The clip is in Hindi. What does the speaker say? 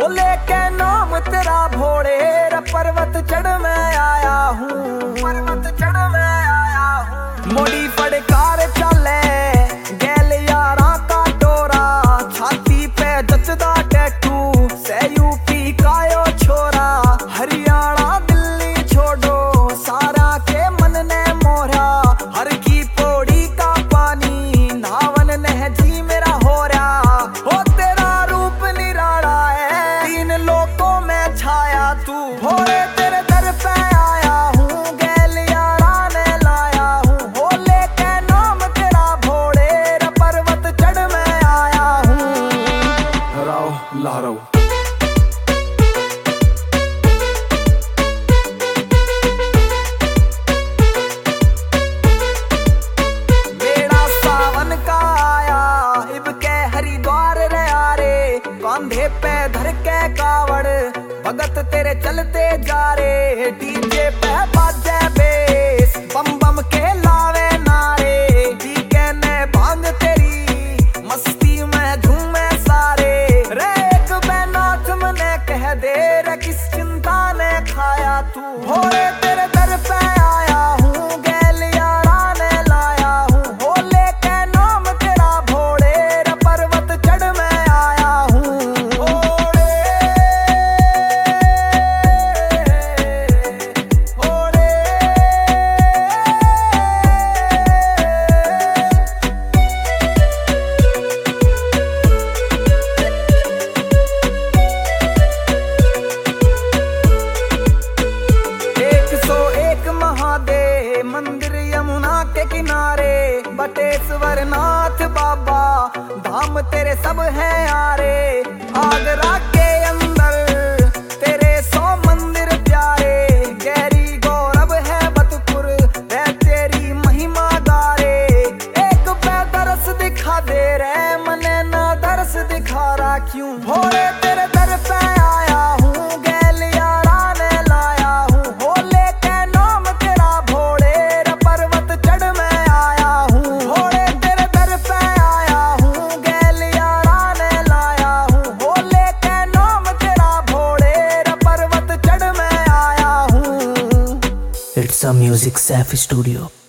हो लेके नाम तेरा भोले रे पर्वत चढ़ मैं आया हूँ, पर्वत चढ़ मैं आया हूँ। मोड़ी फड़कार चले गैल यारा का डोरा, छाती पे जचदा टैटू से यूपी का यो छोरा। हरियाणा दिल्ली छोड़ो सारा के मन ने मोरा, हर की पौड़ी का पानी नावन ने जी मेरा हो रहा। हो तेरा रूप निराला है तीन लोकों में छाया तू, भोले तेरे दर पे आया हूँ, गैल यारा ने लाया हूँ। हो लेके नाम तेरा भोले रे पर्वत चढ़ मैं आया हूँ। लहराओ लहराओ कांधे पे धर के कावड़ भगत तेरे चलते जा रे, डीजे पे बाजे बेस बम बम के लावे नारे। डीके ने भांग तेरी मस्ती में झूमे सारे रे, एक बैनाथ मने कह दे रे किस चिंता ने खाया तू। भोले तेरे दर पे आया हूँ, गैल यारा ने लाया हूँ। हो लेके नाम तेरा भोले रे पर्वत चढ़ मैं आया हूँ। मंदिर यमुना के किनारे बटेश्वर नाथ बाबा धाम तेरे सब हैं यारे। आगरा के अंदर तेरे 100 मंदिर प्यारे, गैरी गौरव है बतपुर है तेरी महिमा गारे। एक पे दरस दिखा दे रे मने ना दरस दिखा रहा क्यों। भोले तेरे दर पे आया हूँ, गैल यारा ने लाया हूँ। हो लेके नाम तेरा भोले रे पर्वत चढ़ मैं आया हूँ। भोले तेरे दर पे आया हूँ, गैल यारा ने लाया हूँ। हो लेके नाम तेरा भोले रे पर्वत चढ़ मैं आया हूँ। It's a music Safi Studio.